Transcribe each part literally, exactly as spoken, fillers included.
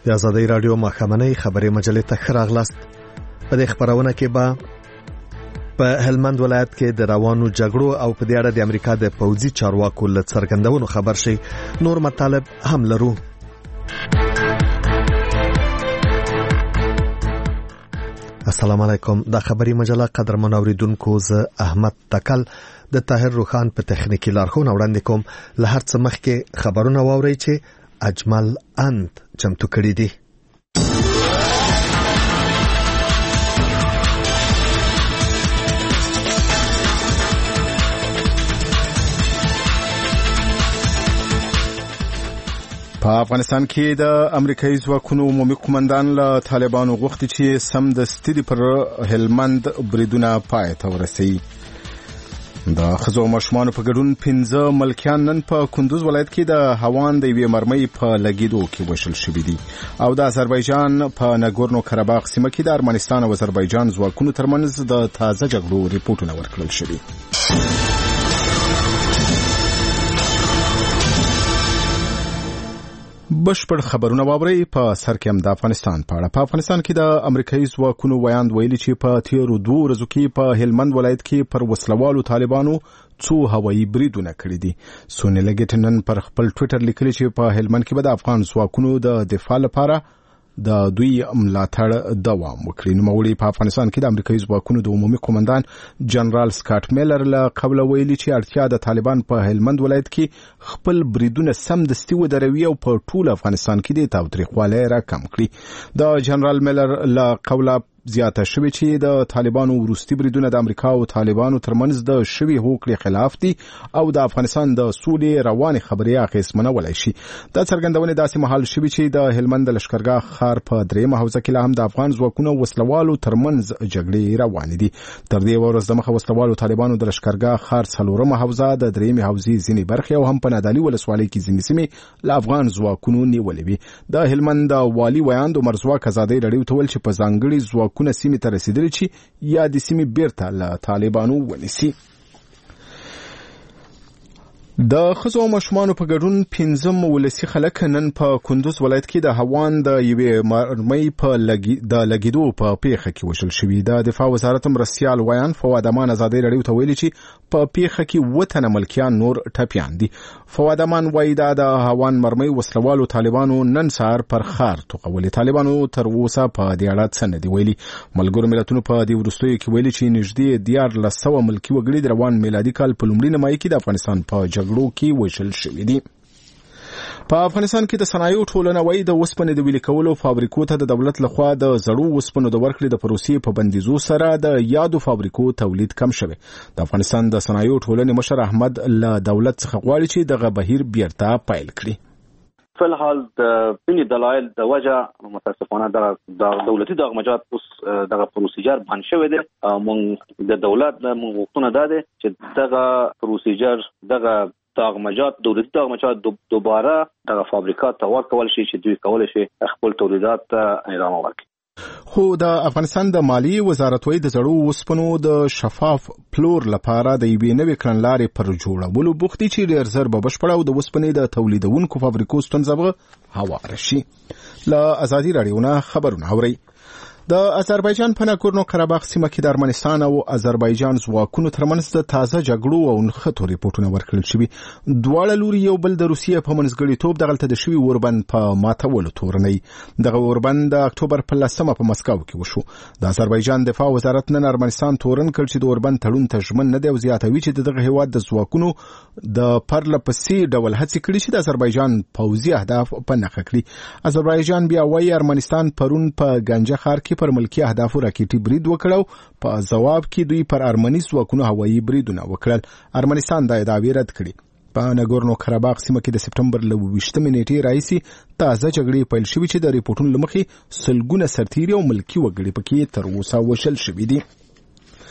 د آزادۍ رادیو ماښامنۍ خبري مجلې ته ښه راغلاست. په دې خبرونه کې به په هلمند ولایت کې د روانو جګړو او په دې اړه د امریکا د پوځي چارواکو له څرګندونو خبر شي. نور مطالب هم لرو. السلام علیکم. د خبري مجله قدرمن اوریدونکو، زه احمد تکل د طاهر روخان په تخنیکی لارښوونه وړاندې کوم. له هر څه مخکې خبرونه واورئ چې اجمل اند چمتو کړی دي. په افغانستان کې د امریکایي ځواکونو عمومي قومندان له طالبانو غوښتي چې سم دستي پر هلمند بریدونه پای ته ورسوي. د ښځو او ماشومانو په ګډون پنځه ملکیان نن په کندوز ولایت کې د هوان د یوې مرمۍ په لګیدو کې وژل شوي دي. او د آذربایجان په ناګورنو قرهباغ سیمه کې د ارمنستان او آذربایجان ځواکونو ترمنځ د تازه جګړو ریپورتونه ورکړل شوي. بشپړ خبرونه واورئ. په سر کې هم د افغانستان په اړه. په افغانستان کې د امریکایي ځواکونو ویاند ویلي چې په تیرو دوه ورځو کې په هلمند ولایت کې پر وسلوالو طالبانو څو هوایي بریدونه کړي دي. سونی لګټ نن پر خپل ټوئیټر لیکلي چې په هلمند کې به د افغان ځواکونو د دفاع لپاره د دوی ملاتړ دوام وکړي. نوموړي په افغانستان کې د امریکایي ځواکونو د عمومي قومندان جنرال سکاټ میلر له قبله ویلي چې اړتیا د طالبان په هلمند ولایت کې خپل بریدونه سم دستي ودروي او په ټول افغانستان کې د تاوتریخوالي را کم کړي. د جنرال میلر له قبله زیاته شوی چې د طالبانو وروستي بریدونه د امریکا او طالبانو ترمنځ د شوی هوکړې خلاف دي او د افغانستان د سولې روانې خبرې اخیستمنولای شي. دا څرګندونې داسې مهال شوي چې د هلمند د لشکرګاه ښار په درېیمه حوزه کې لا هم د افغان ځواکونو وسلوالو ترمنځ جګړې روانې دي. تر دې ورځ دمخه وسلوالو طالبانو د لشکرګاه ښار څلورمه حوزه، د درېیمې حوزې ځینې برخې او هم په نادعلي ولسوالۍ کې ځینې سیمې له افغان ځواکونو نیولې وي. د هلمند والي ویاند عمر ځواک ازادۍ راډیو ته ویل چې په ځانګړي ځواکونه سیمې ته رسیدلي چې یا د سیمې بیرته له طالبانو ونیسي. د ښځو او ماشومانو په ګډون پنځم ولسي خلک نن په کندوز ولایت کې د هوان د یوې مرمۍ په لګي د لګیدو په پیښه کې وژل شوي. د دفاع وزارت مرستیال ویان فواد امان ازادۍ راډیو ته ویلي چې په پیښه کې اووه تنه ملکیان نور ټپیان دي. فواد امان وایي دا د هوان مرمۍ وسلوالو طالبانو نن سهار پر ښار توغولې. طالبانو تر اوسه په دې اړه څه نه دي ویلي. ملګرو ملتونو په دې وروستیو کې ویلي چې نږدې دیارلس سوه ملکي وګړي د روان میلادي کال په لومړي نیمایي کې د افغانستان په جګړو کې وژل شوي دي. په افغانستان کې د صنایعو ټولنه وایي د اوسپنې د ویلې کولو فابریکو ته د دولت لخوا د زړو اوسپنو د ورکړې د پروسې په بندیزو سره د یادو فابریکو تولید کم شوی. د افغانستان د صنایعو ټولنې مشر احمد له دولت څخه غواړي چې دغه بهیر بیرته پیل کړي. فلحال د بني دلایل د وجه متاسفانه د دولتي دغمجات اوس دغه پروسیجر باندې شوی دی. موږ د دولت د غوښتنه ده چې دغه پروسیجر دغه دغمجات دولتي دغمجات دوباره دغه فابریکات ته ورکول شي چې دوی کولای شي خپل تولیدات ادامه ورکړي. خو د افغانستان د مالیې وزارت وایي د زړو اوسپنو د شفاف پلور لپاره د یوې نوې کړنلارې پر جوړولو بوخت دي چې ډېر زر به بشپړه او د اوسپنې د تولیدونکو فابریکو ستونزه به هواره شي. له ازادي راډیو نه خبرونه اورئ. د آذربایجان په ناګورنو قرهباغ سیمه کې د ارمنستان او آذربایجان ځواکونو ترمنځ د تازه جګړو او نښتو ریپورتونه ورکړل شوي. دواړه لوري یو بل د روسیې په منځګړیتوب دغلته د شوي اوربند په ماتولو تورنوي. دغه اوربند د اکتوبر په لسمه په مسکو کې وشو. د آذربایجان دفاع وزارت نن ارمنستان تورن کړ چې د اوربند تړون ته ژمن نه دی او زیاتوي چې دغه هیواد د ځواکونو د پرله پسې ډول هڅې کړي چې د آذربایجان پوځي اهداف په نښه کړي. آذربایجان بیا وایي ارمنستان پرون په ګنجه ښار کې پر ملکی اهدافو راکېټي برید وکړو. په جواب کې دوی پر ارمني ځواکونو هوایي بریدونه وکړل. ارمنستان دا ادعاوې رد کړي. په ناګورنو قرهباغ سیمه کې د سپټمبر له اوویشتمې نیټې راهیسې تازه جګړې پیل شوي چې د ریپورټونو له مخې سلګونه سرتیري او ملکي وګړي پکې تر اوسه وژل شوي دي.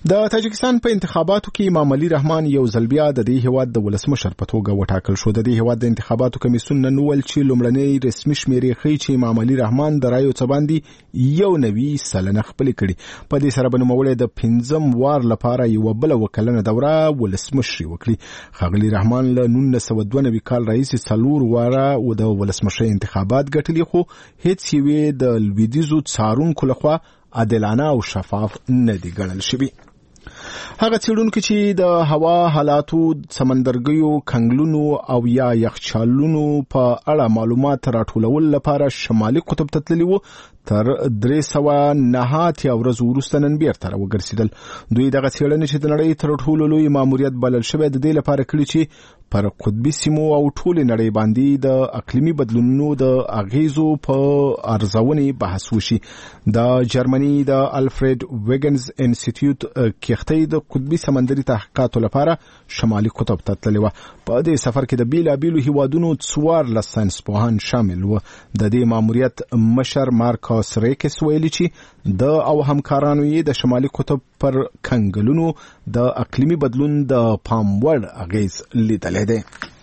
د تاجکستان په انتخاباتو کې امام علي رحمان یو ځل بیا د دې هیواد د ولسمشر په توګه وټاکل شو. د دې هیواد د انتخاباتو کمیسیون نن ویل چې لومړنۍ رسمي شمیرې ښیي چې امام علي رحمان د رایو څخه باندې یو نوي سلنه خپل کړي. په دې سره به نوموړی د پنځم وار لپاره یو بل وکلنه دوره ولسمشر وکړي. ښاغلي رحمان له نولس سوه دوه نوي کال راهیسې څلور واره د ولسمشر انتخابات ګټلي، خو هیڅ یوې د لویدیځو څارونکو لخوا عادلانه او شفاف نه دي ګڼل شوي. هغه څېړونکي چې د هوا حالاتو، سمندرګیو، کنګلونو او یا یخچالونو په اړه معلومات راټولول لپاره شمالي قطب ته تللي وو، تر درې سوه نهه اتیا ورځو وروسته نن بیرته راوګرځېدل. دوی دغه څېړنې چې د نړۍ تر ټولو لوی ماموریت بلل شوی د دې لپاره کړي چې پر قطبي سیمو او ټولې نړۍ باندې د اقلیمي بدلونونو د اغیزو په ارزونې بحث وشي. د جرمني د الفرید ویګنز انسټیټیوټ کښتۍ د قطبي سمندري تحقیقاتو لپاره شمالي قطب ته تللې وه. په دې سفر کې د بیلابیلو هیوادونو څوارلس ساینسپوهان شامل وو. د دې ماموریت مشر مارکوس ریکس ویلي چې د او همکارانو یې د شمالي قطب پر کنګلونو د اقلیمي بدلون د پام وړ اغیز لیدلی دی.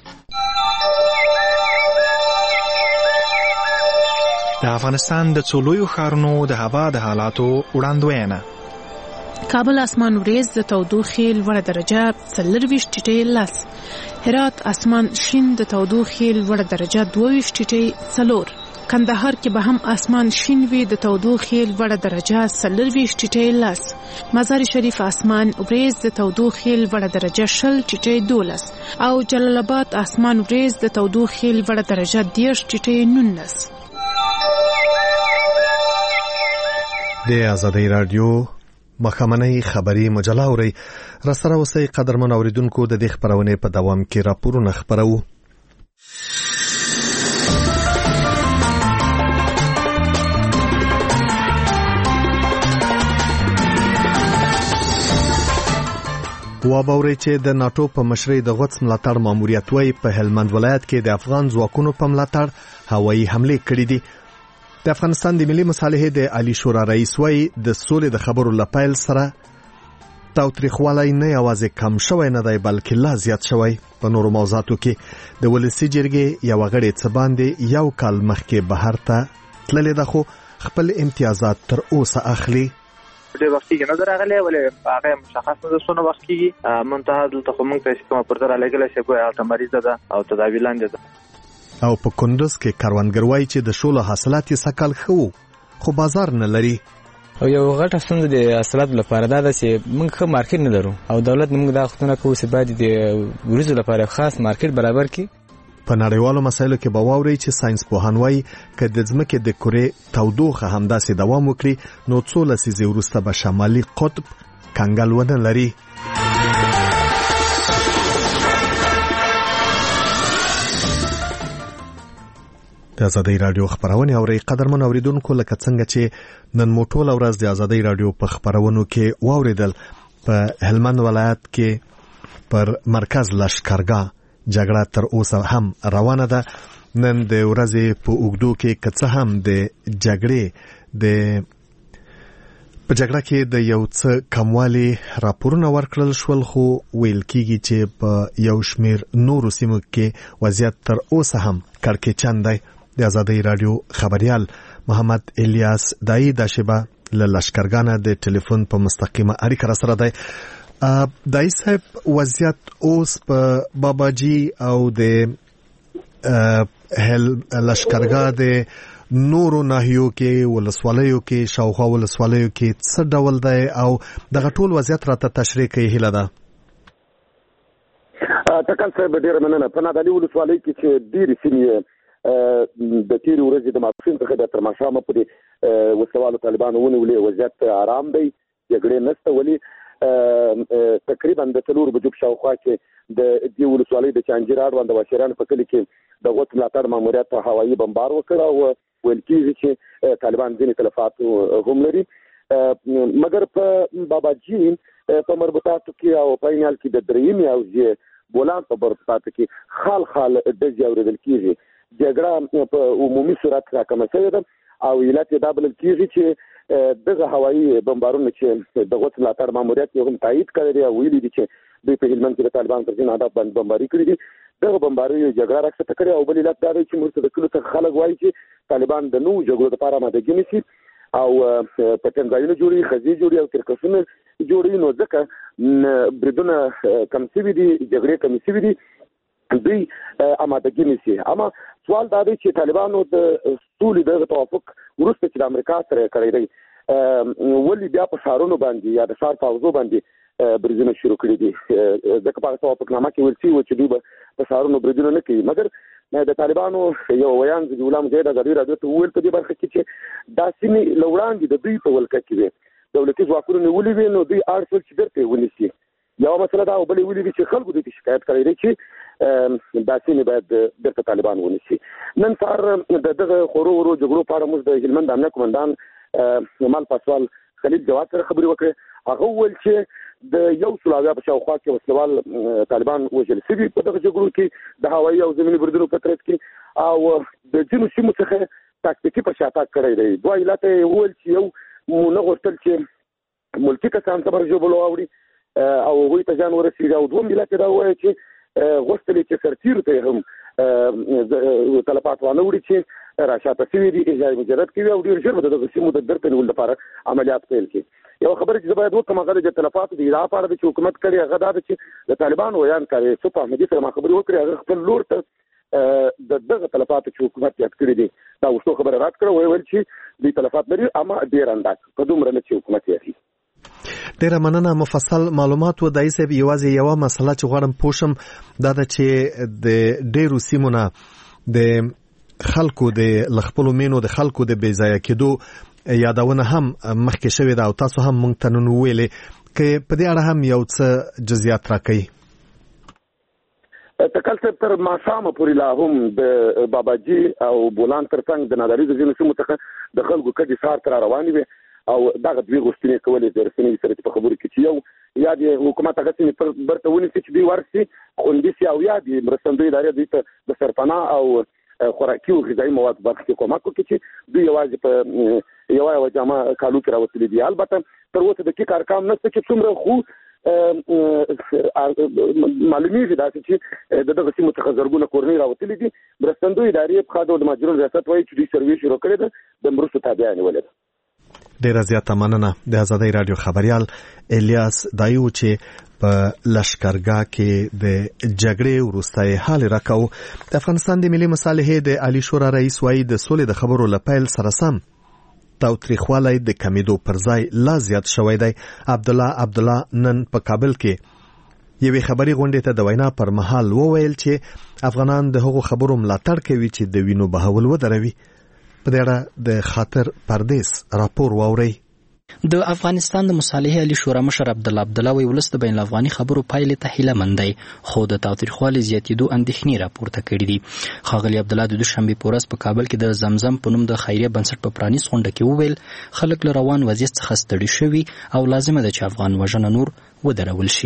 د افغانستان د څو لویو ښارونو د هوا د حالاتو وړاندوینه. کابل اسمان وریځ د تودوخې لوړه درجه څلرویشت ټیټې لس، هرات اسمان شین د تودوخې لوړه درجه دوه ویشت ټیټې څلور، کندهار کې به هم اسمان شین وي د تودوخې لوړه درجه څلرویشت ټیټې لس، مزار شریف اسمان وریځ د تودوخې لوړه درجه شل ټیټې دولس او جلال آباد اسمان وریځ د تودوخې لوړه درجه دېرش ټیټې نولس. د آزادۍ رادیو مخامنۍ خبری مجله اوري. راسره اوسئ قدرمن اوریدونکو، د دې خبرونې په دوام کې راپورونه خبرو. وابوري چې د ناتو په مشرۍ د غوڅ ملاتړ ماموریت وای په هلمند ولایت کې د افغان ځواکونو په ملاتړ هوایي حمله کړې دي. د افغانستان د ملي مصالحې د عالی شورا رئیس وای د سولې د خبرو لپایل سره تاوتریخوالی نه یوازې کم شوی نه دی بلکې لا زیات شوی. په نورو موضوعاتو کې د ولسی جرګې یو غړي څه باندې یو کال مخکې بهر ته تللی ده خو خپل امتیازات تر اوسه اخلي. ډېر وخت کې نه درغلې ولې هغه مشخص نه سونه وخت کې منتها دلته خو موږ پیسې کوم پر تر لګل شي کوی الته مریض ده او تداوی لاندې ده. او په کندوز کې کاروانګر وایي چې د شولو حاصلات یې سکل خو خو بازار نه لري. او یو غټه ستونزه د حاصلاتو لپاره دا ده چې موږ ښه مارکیټ نه لرو او دولت موږ دا غوښتنه کوي چې باید د وریځو لپاره خاص مارکیټ برابر کړي. په نړیوالو مسایلو کې به واوري چې ساينس پوهان وایي که د ځمکې د کورې تودوخه همداسې دوام وکړي نو څو لسیزې وروسته به شمالي قطب کنګل ونه لري. د آزادۍ رادیو خبرونه اوري. قدرمن اوریدونکو، لکه څنګه چې نن مو ټول ورځ د آزادۍ رادیو په خبرونو کې واوریدل، په هلمند ولایت کې پر مرکز لشکرګاه جګړه تر اوسه هم روانه ده. نن د ورځې په اوږدو کې که څه هم د جګړې د په جګړه کې د یو څه کموالی راپورونه ورکړل شول، خو ویل کېږي چې په یو شمیر نورو سیمو کې وضعیت تر اوسه هم کړکېچن دی. د آزادۍ رادیو خبريال محمد الیاس دای د شبا له لشکرګانه د ټلیفون په مستقیمه اړیکه را سره دی. دای صاحب، وضعیت اوس په باباجي او د هل لشکرګاه د نورو ناحیو کې ولسوالیو کې شاوخوا ولسوالیو کې څه ډول دی او دغه ټول وضعیت راته تشریح کوي هله ده. تکل صاحب ډیر مننه. په نادالي ولسوالۍ کې چې ډیر سیمې د تیرې ورځې د ماسپښین څخه د تر ماښامه پورې وسلوالو طالبانو ونیولې. وضعیت آرام دی، جګړې نشته. ولې تقریبا د څلور بجو په شاوخوا کې د دې ولسوالۍ د چانجیر اړوند د واشران په کلي کې د غوڅ ملاتړ ماموریت هوایي بمبار وکړ او ویل کېږي چې طالبان ځینې تلفات هم لري. مګر په باباجي په مربوطاتو کې او په عینال کې د درېیمې حوزې بولان په مربوطاتو کې خال خال ډزې اورېدل کېږي. جګړه په عمومي صورت راکمه شوې ده او علت دا بلل کیږي چې دغه هوایي بمبارونه چې د غوڅ ملاتړ ماموریت یې هم تایید کړی دی او ویلي دي چې دوی په هلمند کې د طالبان پر ضد اهداف باندې بمباري کړې دي. دغه بمباري جګړه راکسته کړې او بل علت دا دی چې موږ د کلو څخه خلک وایي چې طالبان د نوو جګړو لپاره آمادګي نیسي او په ټنګایونو جوړي خزي جوړي او کرکسونه جوړي، نو ځکه بریدونه کم شوي دي، جګړې کم شوي دي، دوی آمادګي نیسي. اما سوال دا دی چې طالبانو د سولې د توافق وروسته چې د امریکا سره کړی دی ولې بیا په ښارونو باندې یا د ښار په حوزو باندې بریدونه شروع کړي دي؟ ځکه په توافقنامه کې ویل شوي چې دوی به په ښارونو بریدونه نه کوي، مګر د طالبانو یو ویان ضیاء الله مجاهد ازادي راډیو ته وویل په دې برخه کې چې دا سیمې له وړاندې د دوی په ولکه کې وي، دولتي ځواکونه نیولي وي، نو دوی اړ شول چې بیرته ونیسي. یو مسله دا او بلې ویلي دي چې خلکو دوی شکایت کړی دی چې دا سیمې باید بیرته طالبان ونیسي. نن سهار د دغه خورو ورو جګړو په اړه موږ د هلمند امنیه قومندان مال پاسوال خلیل جواد سره خبرې وکړې. هغه وویل چې د یو سل اویا په شاوخوا کې وسلوال طالبان وژل شوي په دغه جګړو کې د هوایي او زمیني بریدونو په ترڅ کې، او د ځینو سیمو څخه تاکتیکي په شاتګ کړی دی. دوه علت یې وویل چې یو مو نه غوښتل چې ملکي کسان خبر ژوبلو واوړي او هغوی ته ځان ورسېږي، او دوهم علت یې دا ووایي چې غوښتل چې سرتیرو ته هم تلفات وانه وړي چې راشاته شوي دي، اجازه مجرد کوي او ډېر ژر به دغه سیمو د بیرته نیولو لپاره عملیات پیل کړي. یو خبره چې باید وکړم هغه د تلفاتو د ادعا په اړه چې حکومت کړي هغه دا ده چې د طالبانو ویان کوي صبح احمدي سره ما خبرې وکړې، هغه خپل لور ته د دغه تلفاتو چې حکومت یاد کړي دي دا وشو خبره رات کړه، ویل چې د تلفات لري اما ډېر انداز په دومره نه چې حکومت یې ډیره مننه. مفصل معلومات و دای صاحب. یوازې یو مسله چې غواړم پوښم دا ده چې د ډیرو سیمونه د خلکو د لخپلو مینو د خلکو د بې ځایه کېدو یادونه هم مخکې شوې ده او تاسو هم موږ ته نن وویلې که په دې اړه هم یو څه جزئیات راکړئ. تکل صاحب تر ماښامه پورې لا هم د باباجي او بولان ترڅنګ د نادري د ځینو سیمو څخه د خلکو کډې ښار ته را روانې وې او دغه دوی غوښتنې کولې د رسنیو سره په خبرو کې چې یو یا د حکومت هغه سیمې برته ونیسي چې دوی ورسي خوندي سي، او یا د مرستندوی ادارې دوی ته د سرپناه او خوراکي او غذایي مواد برخه کې کومک وکړي چې دوی یوازې په یو یو جامه کالو کې راوستلي دي. البته تر اوسه د کې کارکام نشته چې څومره خو معلومیږي دا چې دغه سیمو څخه زرګونه کورنۍ راوتلي دي. مرستندوی ادارې په خاطر د ماجرون ریاست وایي چې دوی سروې شروع کړې ده، د مرستو تابع نیولې ده. ډیره زیاته مننه. د آزادۍ رادیو خبريال الیاس دایو چې په لشکرګاه کې د جګړې وروسته حال راکاو. د افغانستان د ملي مصالحې د عالی شورا رئیس وایي د سولې د خبرو لپیل سره سم تاوتریخوالی د کمیدو پر ځای لا زیات شوی دی. عبد الله عبد الله نن په کابل کې یوې خبري غونډې ته د وینا پر مهال وویل چې افغانان د هغو خبرو ملاتړ کوي چې د وینو بهول ودروي. په دې اړه د خاطر پردیس راپور واوري. د افغانستان د مصالحې عالی شورا مشر عبد الله عبد الله وی ولس د بین الافغاني خبرو پایلې ته هیله مند دی، خو د تاوتریخوالي زیاتېدو اندېښنې راپورته کړې دي. ښاغلي عبد الله د دوشنبې په ورځ په کابل کې د زمزم په نوم د خیریه بنسټ په پرانیست غونډه کې وویل خلک له روان وضعیت څخه ستړي شوي او لازمه ده چې افغان وژنه نور ودرول شي.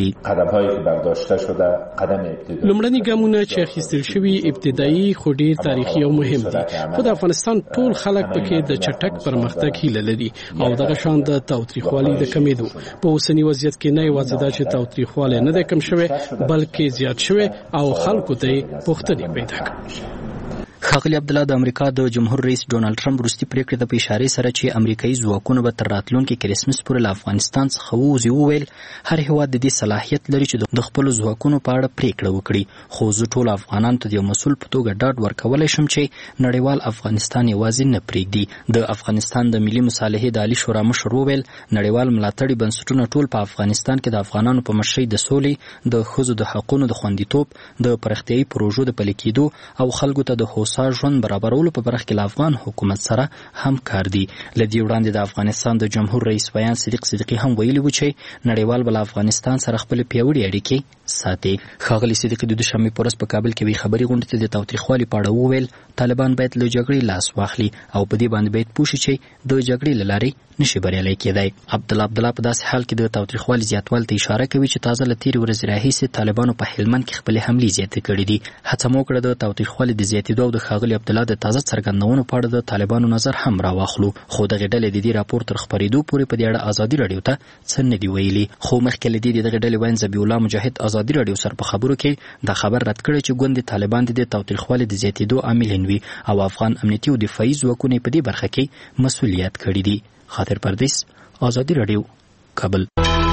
لومړني ګامونه چې اخیستل شوي ابتدایي خو ډېر تاریخي او مهم دي، خو د افغانستان ټول خلک پکې د چټک پرمختګ هیله لري او دغه شان د تاوتریخوالي د کمیدو. په اوسني وضعیت کې نه یوازې دا چې تاوتریخوالی نه دی کم شوی بلکې زیات شوی او خلکو ته پوښتنې پیدا کړي. ښاغلي عبد الله د امریکا د جمهور رئیس ډونالد ټرمپ وروستي پریکړې ته په اشارې سره چې امریکایي ځواکونه به تر راتلونکي کرسمس پورې له افغانستان څخه ووځي وویل هر هېواد د دې صلاحیت لري چې د خپلو ځواکونو په اړه پریکړه وکړي، خو زه ټولو افغانانو ته د یو مسؤل په توګه ډاډ ورکولی شم چې نړیوال افغانستان یوازې نه پرېږدي. د افغانستان د ملي مصالحې د عالی شورا مشر وویل نړیوال ملاتړي بنسټونه ټول په افغانستان کې د افغانانو په مشرۍ د سولې، د ښځو د حقونو د خوندیتوب، د پراختیایي پروژو د پلي کېدو او خلکو ته د هوسا ژوند برابر په برخه کې له افغان حکومت سره همکار دي. لدی وړاندې د افغانستان د جمهور رئیس ویان صدیق صدیقی هم ویلي و چې نړیوال بل افغانستان سره خپل پیوړې اړیکې ساتي. ښاغلي صدیقی د دوشنبې په ورځ په کابل کې وی خبري غونډې ته د تاوتریخوالي په اړه وویل طالبان باید له جګړې لاس واخلي او په دې باندې باید پوه شي چې د جګړې له لارې نشي بریالی کېدای. عبد الله عبد الله په داسې حال کې د تاوتریخوالي زیاتوالي ته اشاره کوي چې تازه له تېرې ورځې راهیسې طالبانو په هلمند کې خپلې حملې زیاتې کړې دي. هڅه مو وکړه د تاوتریخوالي د زیاتېدو او د د ښاغلي عبدالله د تازه څرګندونو په اړه د طالبانو نظر هم راواخلو، خو دغه ډلې د دې راپور تر خپرېدو پورې په دې اړه ازادي راډیو ته څه نه دي ویلي. خو مخکې له دې دغه ډلې وین ذبیح الله مجاهد ازادي راډیو سره په خبرو کې دا خبر رد کړی چې ګوند طالبان د تاوتریخوالي د زیاتېدو عامل وي او افغان امنیتي او دفاعي ځواکونه په دې برخه کې مسؤلیت کړی دي. خاطر پردیس، ازادي راډیو، کابل.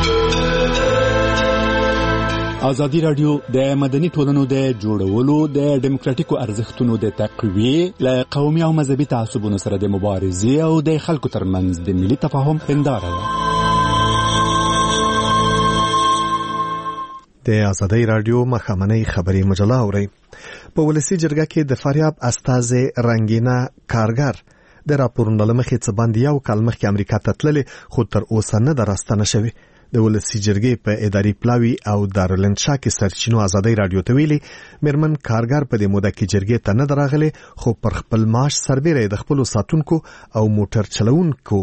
ازادي راډیو د مدني ټولنو د جوړولو، د ډیموکراتیکو ارزښتونو د تقویې، له قومي او مذهبي تعصبونو سره د مبارزې او د خلکو ترمنځ د ملي تفاهم هنداره ده. د ازادي راډیو مخامنۍ خبري مجله اوري. په ولسی جرګه کې د فاریاب استازي رنگینا کارګر د راپورونو لمخې څه باندې یو کال مخکې امریکا ته تللې، خو تر اوسه نه راستنه شوی. د ولسی جرګې په اداري پلاوی او دارالانشا کې سرچینو ازادي راډیو ته ویلي میرمن کارګر په دې موده کې جرګې ته نه دراغله، خو پر خپل معاش سربېره د خپل ساتونکو او موټر چلوونکو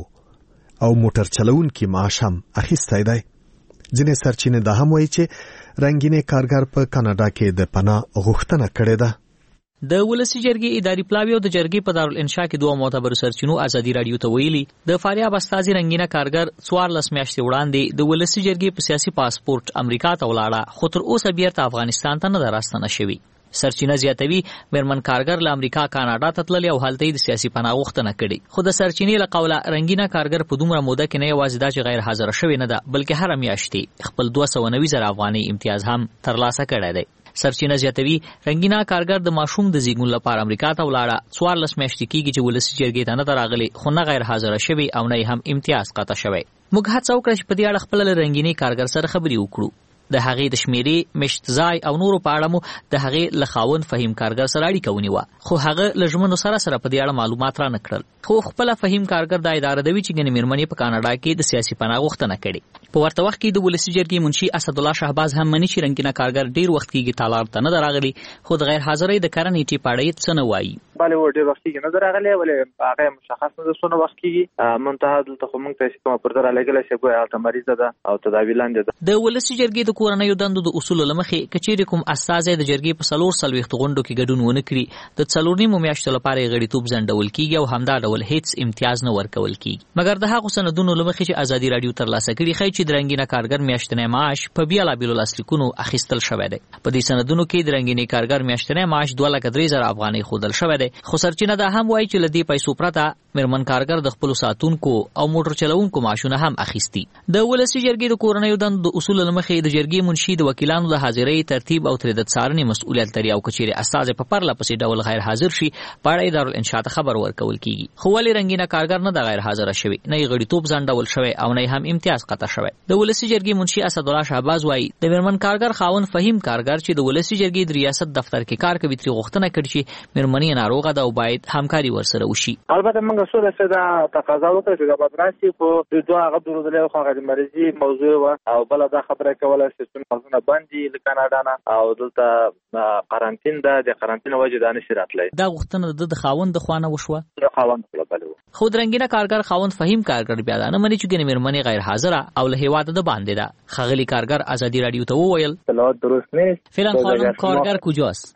او موټر چلوونکو معاش هم اخیستی دی. ځینې سرچینې دا هم وایي چې رنگینه کارګر په کاناډا کې د پناه غوښتنه کړې ده. د ولسی جرګې اداري پلاوی او د جرګې په دارالانشا کې دوه معتبر سرچینو ازادي راډیو ته ویلي د فاریاب استازي رنگینه کارګر څوارلس میاشتې وړاندې د ولسی جرګې په سیاسي پاسپورت امریکا ته ولاړه، خو تر اوسه بیرته افغانستان ته نه راستنه شوی. سرچینه زیاتوي میرمن کارګر له امریکا کاناډا ته تللې او هلته د سیاسي پناه غوښتنه کړې، خو د سرچینې له قوله رنگینه کارګر په دومره موده کې نه یوازې دا چې غیر حاضر شوی نه ده، بلکې هر میاشتې خپل دوه سوه نوي زره افغاني امتیاز هم ترلاسه کړی دی. سرچینه زیاتوي رنگینه کارګر د ماشوم د زیږون لپاره امریکا ته ولاړه، څوارلس میاشتې کېږي چې ولسی جرګې ته نه راغلي، خو نه غیر حاضر شوی او نه هم امتیاز قطع شوی. موږ هڅه وکړه چې په دې اړه خپل رنگینه کارګر سره خبرې وکړو. د هغې د شمیرې، مشت ځای او نورو په اړه مو د هغې له خاوند فهیم کارګر سره اړیکه ونیوه، خو هغه له ژمنو سره سره په دې اړه معلومات را نه کړل. خو خپل فهیم کارګر د اداره دوی چې ګنې میرمنې په کاناډا کې د سیاسي پناه غوښتنه کړې. په ورته وخت کې د ولسی جرګې منشي اسدالله شهباز هم مني چې رنگینه کارګر ډیر وخت کېږي تالار ته نه راغلي، خو د غیر حاضرۍ د کرنې ټی پاړې څه نه وایي. بله و ډیر وخت کېږي نه راغلي، ولې هغه مشخص نه څونه وخت کېږي. منتها دلته خو موږ ته کومه پرده رالګله چې ګویا هلته مریضه ده او تداوی لاندې ده. د ولسی جرګې د کورنیو دندو د اصول لمخې کچېرې کوم استازی د جرګې په څلور څلوېښت غونډو کې ګډون ونه کړي، د څلور نیمو میاشتو لپاره یې غړیتوب ځنډول کېږي او همدا ډول هیڅ امتیاز نه ورکول کېږي. مګر د هغو سندونو لمخې چې ازادي راډیو ترلاسه کړي ښایي چې د رنګینه کارګر میاشتنی معاش په بیلابیلو لاسلیکونو اخیستل شوی دی. په دې سندونو کې د رنګینې کارګر میاشتنی معاش دوه لکه درې زره افغانۍ ښودل شوی دی، خو سرچینه دا هم وایي چې له دې پیسو پرته میرمن کارګر د خپلو ساتونکو او موټر چلوونکو معاشونه هم اخیستي. د ولسی جرګې د کورنیو دندو د اصولو له مخې د جرګې منشي د وکیلانو د حاضرۍ ترتیب او ترې د څارنې مسؤلیت لري، او کچېرې استازی په پرله پسې ډول غیر حاضر شي په اړه یې دارالانشا ته خبر ورکول کېږي. خو ولې رنګینه کارګر نه د غیر حاضره شوی، نه یې غړیتوب ځنډول شوی او نه هم امتیاز قطع شوی. د ولسی جرګې منشي اسدالله شهباز وایي د میرمن کارګر خاوند فهیم کارګر چې د ولسی جرګې د ریاست دفتر کې کار کوي ترې غوښتنه کړې چې میرمنې ناروغه ده او باید همکاري ورسره وشي. البته موږ څو څه تقاضا وکړه چې د بدراسي خو د دوه هغه درودلې خو هغه مریضي موضوع و او بل دا خبره کوله چې څنګه مغزونه باندې د کاناډا نه او دلته قرنټین ده، د قرنټین وجه د نشي راتلای. دا غوښتنه د خاوند د خوانه وشوه. د خاوند په بل خو درنګینه کارګر خاوند فهیم کارګر بیا نه مني چې ګنې میرمنې غیر حاضره او له هیواده د باندې ده. خغلی کارګر ازادي راډیو ته وویل اطلاعات درست نیست. فعلا خانم کارګر کجاست؟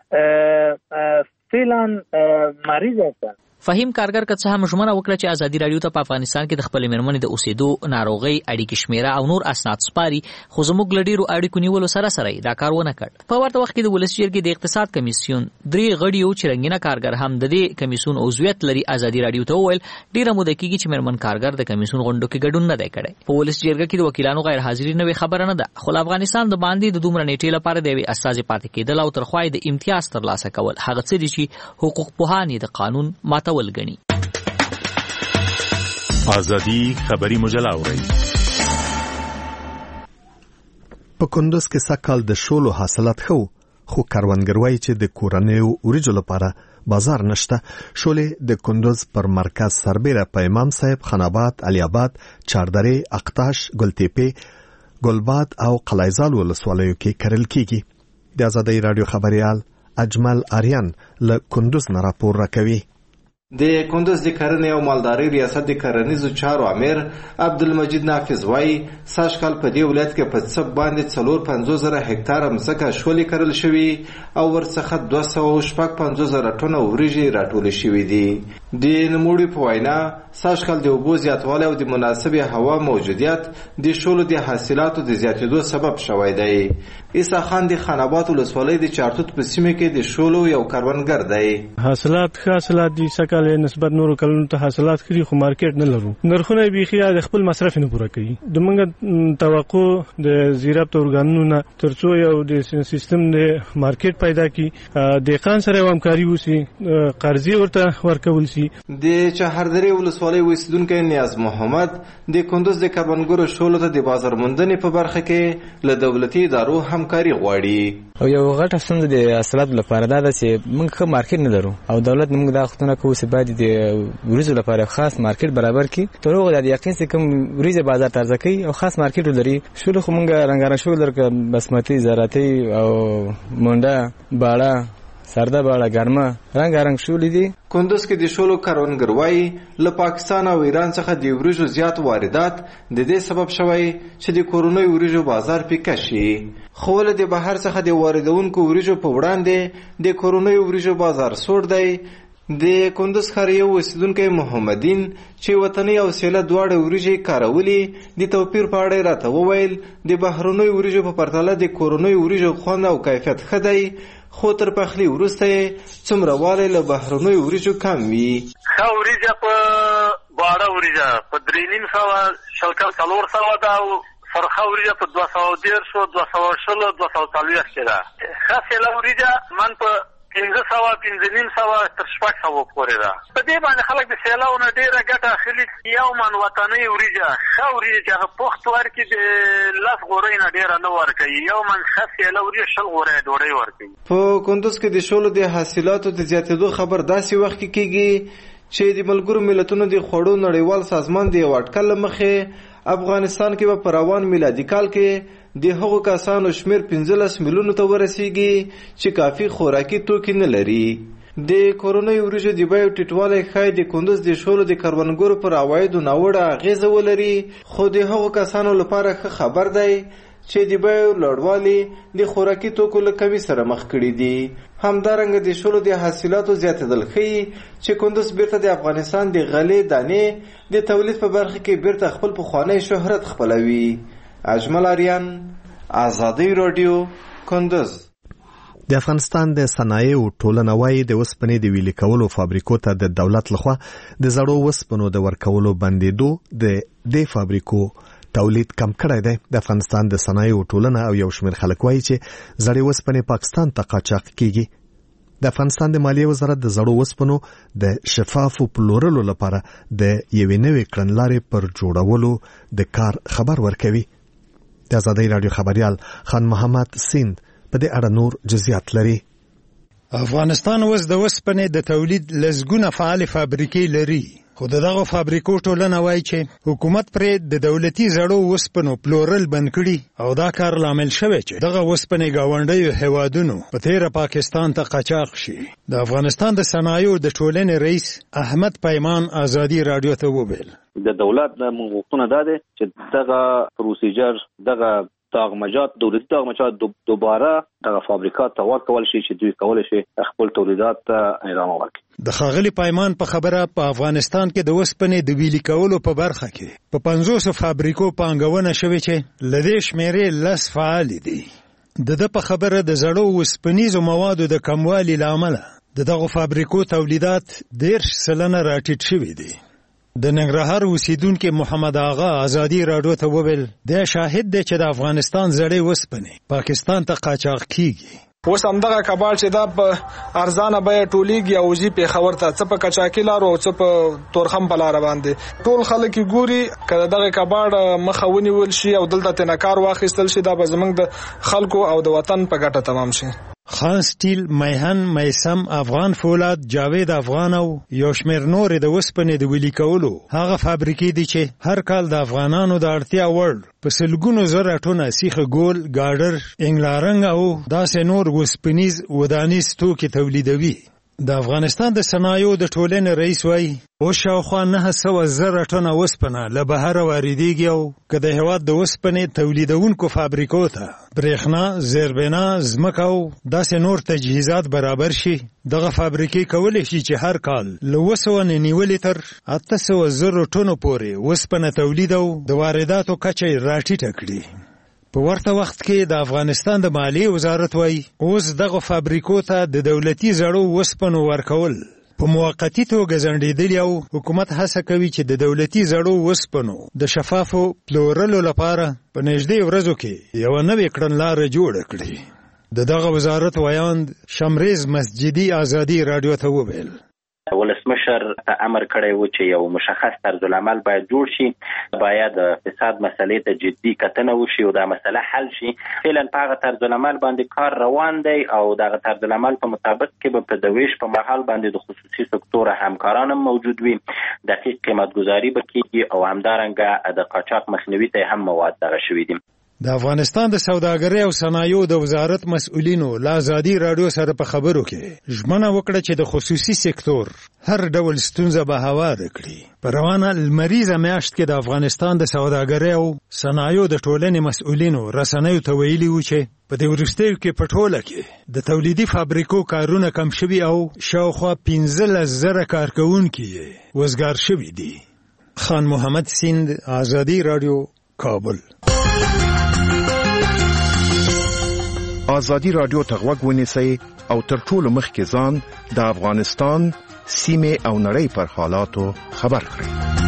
فعلا مریض هستن. فهیم کارګر که څه هم ژمنه وکړه چې ازادي راډیو ته په افغانستان کې د خپلې میرمنې د اوسېدو، ناروغۍ، اړیکې شمیره او نور اسناد سپاري، خو زموږ له ډېرو اړیکو نیولو سره سره دا کار ونه کړ. په ورته وخت کې د ولسی جرګې د اقتصاد کمیسیون درې غړي چې رنګینه کارګر هم د دې کمیسیون عضویت لري ازادي راډیو ته وویل ډېره موده کېږي چې میرمن کارګر د کمیسیون غونډو کې ګډون نه دی کړی. په ولسی جرګه کې د وکیلانو غیر حاضري نوې خبره نه ده، خو افغانستان د باندې د دومره نیټې لپاره د یوې استازي پاتې کېدل او ترخوا د امتیاز ترلاسه کول هغه څه دي چې حقوق پوهان د قانون ماتول ګڼي. ازادي خبري مجله اوري. په کندوز کې سکهال د شولو حاصلات خو خو کاروانګر وایي چې د کورنیو وریجو لپاره بازار نشته. شولې د کندوز پر مرکز سربېره په امام صاحب، خاناباد، علي آباد، چاردرې، اقتاش، ګلتېپې، ګلباد او قلعهزال ولسوالیو کې کرل کېږي. د ازادي راډیو خبريال اجمل آریان له کندوز نه راپور راکوي. د کندوز د کرنې او مالدارۍ ریاست د کرنیزو چارو امیر عبدالمجید نافذ وایي سږ کال په دې ولایت کې په څپ باندې څلور پنځوس زره هکتاره مځکه شولې کرل شوي او ورڅخه دوه سوه شپږ پنځوس زره ټنه وریجې راټولې شوي دي. د نوموړي په وینا سږ کال د اوبو زیاتوالی او د مناسبې هوا موجودیت د شولو د حاصلاتو د زیاتېدو سبب شوی دی. عیسی خان د خان آباد ولسوالۍ د چارتوت په سیمه کې د شولو یو کروندګر دی. حاصلات ښه حاصلات دي، سږ کال نسبت نورو کلونو ته حاصلات کړي خو مارکیټ نه لرو. نرخونه بیخي د خپل مصرف نه پوره کوي. د موږ توقع د زیرابط ارګانونو نه تر څو یو د سیستم د مارکیټ پیدا کړي، دهقان سره یو همکاري وشي، قرضې ورته ورکول شي. د چهاردرې ولسوالۍ اوسیدونکی نیاز محمد د کندوز د کروندګرو شولو ته د بازار موندنې په برخه کې له دولتي ادارو همکاري غواړي. او یو غټه ستونزه د حاصلاتو لپاره دا ده چې موږ ښه مارکیټ نه لرو او دولت موږ دا غوښتنه کوو چې باید د وریجو لپاره خاص مارکیټ برابر کړي تر هغو د یقین چې کوم وریجې بازار ته عرضه کوي او خاص مارکیټ ولري. شولو خو موږ رنګارنګ شولو لکه بسمتي، زراعتي او منډه، باړه، سرده باړه، ګرمه رنګارنګ شولې دي. کندوز کې د شولو کروندګر وایي له پاکستان او ایران څخه د وریجو زیات واردات د دې سبب شوی چې د کورونی وریجو بازار پیکه شي. خو له د بهر څخه د واردونکو وریجو په وړاندې د کورونی وریجو بازار سوړ دی. د کندوز ښار یو اوسیدونکی محمدین چې وطني او سیله دواړه وریجې کارولي د توپیر په اړه راته وویل د بهرنیو وریجو په پرتله د کورونیو وریجو خوند او کیفیت ښه دی، خو تر پخلي وروسته یې څومره والی له بهرنیو وریجو کم وي. ښه وریجه په باړه وریجه په درې نیم سوه شل کال څلور سوه ده او سرخه وریجه په دوه سوه دېرشو دوه سوه شلو دوه سوه څلوېښت کې ده. ښه سیله وریجه من په پنځه سوه پنځه نیم سوه تر شپږ سوه پورې ده. په دې باندې خلک د سیلاو نه ډېره ګټه اخلي. یو من وطنۍ وریجه ښه وریجه چې هغه پخت ورکړي د لس غورۍ نه ډېره نه ورکوي. یو من ښه سیله وریجه شل غورۍ ډوډۍ ورکوي. په کندوز کې د شولو د حاصلاتو د زیاتېدو خبر داسې وخت کې کېږي چې د ملګرو ملتونو د خوړو نړیوال سازمان د یو اټکل له مخې افغانستان کې به په روان میلادي کال کې د هغو کسانو شمیر پنځلس میلیونو ته ورسیږي چې کافي خوراکي توکي نه لري. د کورونی وریجو د بیو ټیټوالی ښایي د کندوز د شولو د کروندګرو پر عوایدو ناوړه اغیزه ولري، خو د هغو کسانو لپاره ښه خبر دی چې د بیو لوړوالی د خوراکي توکو له کمي سره مخ کړي دي. همدارنګه د شولو د حاصلاتو زیاتېدل ښیي چې کندوز بیرته د افغانستان د غلې دانې د تولید په برخه کې بیرته خپل پخوانی شهرت خپلوي. اجمل آریان، آزادی رادیو، کندوز. د افغانستان د صنایعو ټولنه وايي د وسپنې د ویلې کولو فابریکو ته د دولت لخوا د زړو وسپنو د ورکولو بندېدو د دې فابریکو تولید کم کړی دی. د افغانستان د صنایعو ټولنه او یو شمېر خلک وايي چې زړې وسپنې پاکستان ته قاچاق کیږي. د افغانستان د مالیې وزارت د زړو وسپنو د شفافو پلورلو لپاره د یوې نوې کړنلارې پر جوړولو د کار خبر ورکوي. د آزادۍ راډیو خبریال خان محمد سیند په دې اړه نور جزئیات لري. افغانستان اوس د وسپنې د تولید لسګونه فعال فابریکې لري، خو دغه فابریکو ټولنه وایي چې حکومت پرې د دولتي زړو وسپنو پلورل بند کړي او دا کار لامل شوی چې دغه وسپنې ګاونډیو هیوادونو په تیره پاکستان ته قاچاق شي. د افغانستان د صنایعو د ټولنې رئیس احمد پیمان آزادي راډیو ته وویل د دولت د غوښتنه ده چې دغه پروسیجر دغه داغمجات دولتي داغمجات دوباره دغه فابریکات ته ورکول شي چې دوی کولای شي خپل تولیدات ته ادامه ورکړي. د ښاغلي پیمان په خبره په افغانستان کې د وسپنې د ویلي کولو په برخه کې په پنځوسو فابریکو پانګونه شوې چې له دې شمېرې لس فعال دي. د ده په خبره د زړو وسپنیزو موادو د کموالي له امله د دغو فابریکو تولیدات دېرش سلنه راټیټ شوي دي. د ننګرهار اوسیدونکي محمد آغا آزادي راډیو ته وویل دی شاهد دی چې د افغانستان زړې وسپنې پاکستان ته قاچاق کیږي. اوس همدغه کباړ چې دا په ارزانه بیه ټولیږي او ځي پېښور ته، څه په کچاکي لارو او څه په تورخم په لاره باندې ټول خلک ګوري. که دغه کباړ مخه ونیول شي او دلته ترې کار واخیستل شي دا به زموږ د خلکو او د وطن په ګټه تمام شي. خان سټیل، میهن، میسم، افغان فولاد، جاوید افغان او یو شمېر نورې د وسپنې د ویلي کولو هغه فابریکې دي چې هر کال د افغانانو د اړتیا وړ په سلګونو زره ټنه سیخه ګول، ګاډر، انګلارنګ او داسې نور وسپنیز ودانیز توکي تولیدوي. د افغانستان د صنایعو د ټولنې رئیس وایي اوس شاوخوا نهه سوه زره ټنه اوسپنه له بهره واردېږي او که د هېواد د اوسپنې تولیدونکو فابریکو ته برېښنا، زیربنا، ځمکه او داسې نور تجهیزات برابر شي، دغه فابریکې کولی شي چې هر کال له اوه سوه نیولې تر اته سوه زرو ټنو پورې اوسپنه تولید او د وارداتو کچه یې راټیټه کړي. په ورته وخت کې د افغانستان د مالیې وزارت وایي اوس دغه فابریکو ته د دولتي زړو اوسپنو ورکول په موقتي توګه ځنډېدلي او حکومت هڅه کوي چې د دولتي زړو اوسپنو د شفافو پلورلو لپاره په نږدې ورځو کې یوه نوې کړنلاره جوړه کړي. د دغه وزارت ویاند شمریز مسجدي ازادي راډیو ته وویل ولسمشر ته امر کړی و چې یو مشخص طرز العمل باید جوړ شي، باید فساد مسلې ته جدي کتنه وشي او دا مسله حل شي. فعلا په هغه طرز العمل باندې کار روان دی او دغه طرز العمل په مطابق کې به په دویش په محل باندې د خصوصي سکتور همکاران هم موجود وي، دقیق قیمت گذاری به کیږي او همدارنګه د قاچاق مخنیوي ته هم مواد دغه شوي دي. د افغانستان د سوداګرۍ او صنایعو د وزارت مسؤلینو له ازادي راډیو سره په خبرو کې ژمنه وکړه چې د خصوصي سکتور هر ډول ستونزه به هواره کړي. په روانه لمریزه میاشت کې د افغانستان د سوداګرۍ او صنایعو د ټولنې مسؤلینو رسنیو ته ویلي و چې په دې وروستیو کې په ټوله کې د تولیدي فابریکو کارونه کم شوي او شاوخوا پنځلس زره کارکوونکي یې وزګار شوي دي. خان محمد سیند، ازادي راډیو، کابل. ازادي راډیو ته غوږ ونیسئ او تر ټولو مخکې ځان د افغانستان سیمې او نړۍ پر حالاتو خبر کړئ.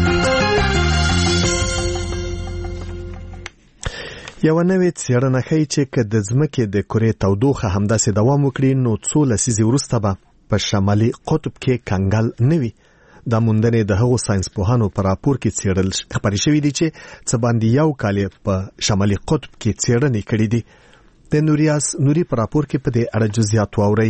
یو نوې څېړنه ښیي چې که د ځمکې د کرې تودوخه همداسې دوام وکړي نو څو لسیزې وروسته به په شمالي قطب کې کنګل نه وي. دا موندنې د هغو ساینسپوهانو په راپور کې څېړل خپرې شوي دي چې څه باندې یو کال په شمالي قطب کې څېړنې کړې دي. د نوریاس نوري په راپور کې په دې اړه جزئیات واورئ.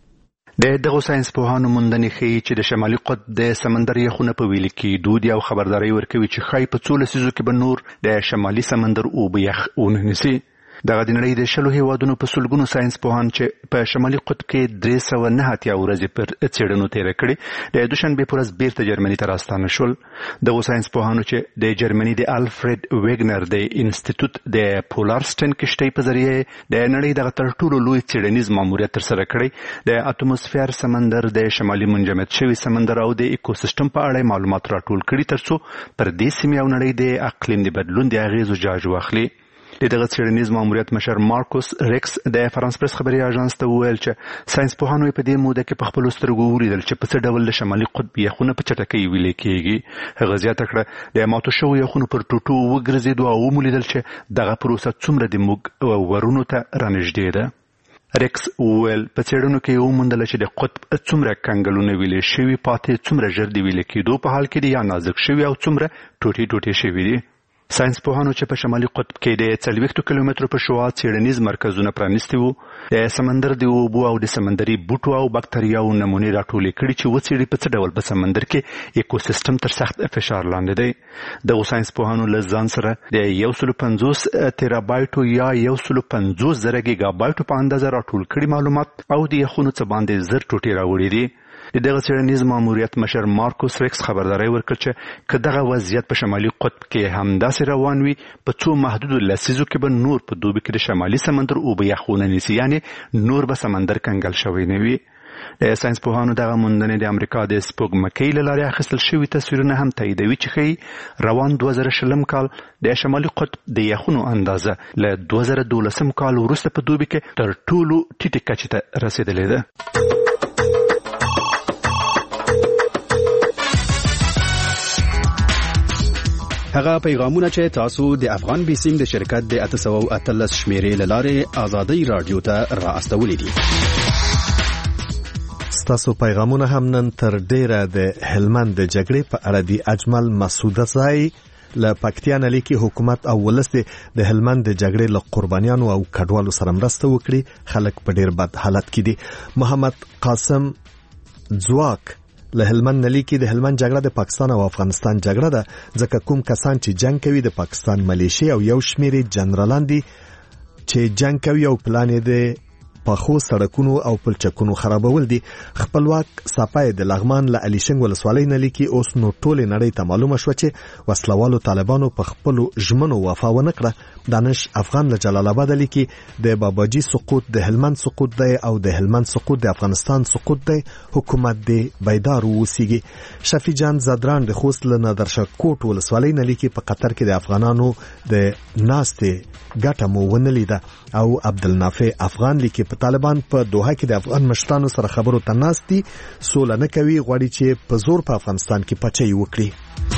د دغه ساینسپوهانو موندنې ښیي چې د شمالي قطب د سمندر یخونه په ویلي کېدو دي او خبرداری ورکوي چې ښایي په څو لسیزو کې به نور د شمالي سمندر اوبه یخ ونیسي. دغه د نړۍ د شلو هیوادونو په سلګونو ساینسپوهان چې په شمالي قطب کې درې سوه نه اتیا ورځې پر څېړنو تېره کړې د دوشنبې په ورځ بیرته جرمني ته راستانه شول. دغو ساینسپوهانو چې د جرمني د الفرید ویګنر د انسټیټوټ د پولارسټن کشتۍ په ذریعه د نړۍ دغه تر ټولو لوی څېړنیز ماموریت ترسره کړی د اتموسفیر سمندر د شمالي منجمد شوي سمندر او د ایکوسیستم په اړه معلومات راټول کړي ترڅو پر دې سیمې او نړۍ د اقلیم د بدلون د اغیزو جاج واخلي. د دغه څېړنیز ماموریت مشر مارکوس ریکس د فرانس پریس خبري اژانس ته وویل چې ساینسپوهانو په دې موده کې په خپلو سترګو ولیدل چې په څه ډول د شمالي قطب یخونه په چټکۍ ویلې کېږي. هغه زیاته کړه د ماتو شویو یخونو پر ټوټو وګرځېدو او ومولیدل چې دغه پروسه څومره د موږ ورونو ته رانږدې ده. ریکس وویل په څېړنو کې وموندل چې د قطب څومره کنګلونه ویلې شوي پاتې څومره ژر د ویلې کېدو په حال کې دي یا نازک شوي او څومره ټوټې ټوټې شوي دي. ساینسپوهانو چې په شمالي قطب کې د څلوېښتو کیلومترو په شعاع څېړنیز مرکزونه پرانیستي وو د سمندر د اوبو او د سمندري بوټو او بکتریاوو نمونې راټولې کړي چې وڅېړي په څه ډول په سمندر کې ایکوسیستم تر سخت فشار لاندې دی. دغو ساینسپوهانو له ځان سره د یو سلو پنځوس تیرابایټو یا یو سلو پنځوس زره ګیګابایټو په اندازه راټول کړي معلومات او د یخونو څه باندې زر ټوټې راوړي دي. د دغه څېړنیز ماموریت مشر مارکوس ریکس خبرداری ورکړ چې که دغه وضعیت په شمالي قطب کې همداسې روان وي په څو محدودو لسیزو کې به نور په دوبي کې د شمالي سمندر اوبه یخ ونه نیسي، یعنې نور به سمندر کنګل شوی نه وي. د ساینسپوهانو دغه موندنې د امریکا د سپوږمکۍ له لارې اخیستل شوي تصویرونه هم تاییدوي چې ښیي روان دوه زره شلم کال د شمالي قطب د یخونو اندازه له دوه زره دولسم کال وروسته په دوبي کې تر ټولو ټیټې کچې ته رسېدلې ده. هغه پیغامونه چې تاسو د افغان بیسیم د شرکت د اته سوه او اتلس شمیرې له لارې ازادي رادیو ته را استولې دي. ستاسو پیغامونه هم نن تر ډیره د هلمند د جګړې په اړه دي. اجمل مسعودزای له پکتیا نه لیکي حکومت او ولس د هلمند د جګړې له قربانیانو او کډوالو سره مرسته وکړي، خلک په ډیر بد حالت کې دي. محمد قاسم ځواک له هلمند نه لیکي د هلمند جګړه د پاکستان او افغانستان جګړه ده، ځکه کوم کسان چې جنگ کوي د پاکستان ملیشي او یو شمېر جنرالان دي چې جنگ کوي او پلان یې د پخو سړکونو او پلچکونو خرابول دي. خپلواک صفای د لغمان له الیشنګ ولسوالۍ نه لیکي اوس نو ټول نړۍ ته معلومه شو چې وسلوالو طالبانو په خپل ژمنو وفا ونه کړه. دانش افغان له جلال آباد لیکي د باباجي سقوط د هلمند سقوط دی او د هلمند سقوط د افغانستان سقوط دی. حکومت دی بیدار ووسیږي. شفیع جان زدران د خوست له نادرشاه کوټ ولسوالۍ نه لیکي په قطر کې د افغانانو د ناستې ګټه مو ونه لیده. او عبدالنافع افغان لیکي په طالبان په دوحه کې د افغان مشرانو سره خبرو ته ناست دي، سوله نه کوي، غواړي چې په زور په افغانستان کې پچې وکړي.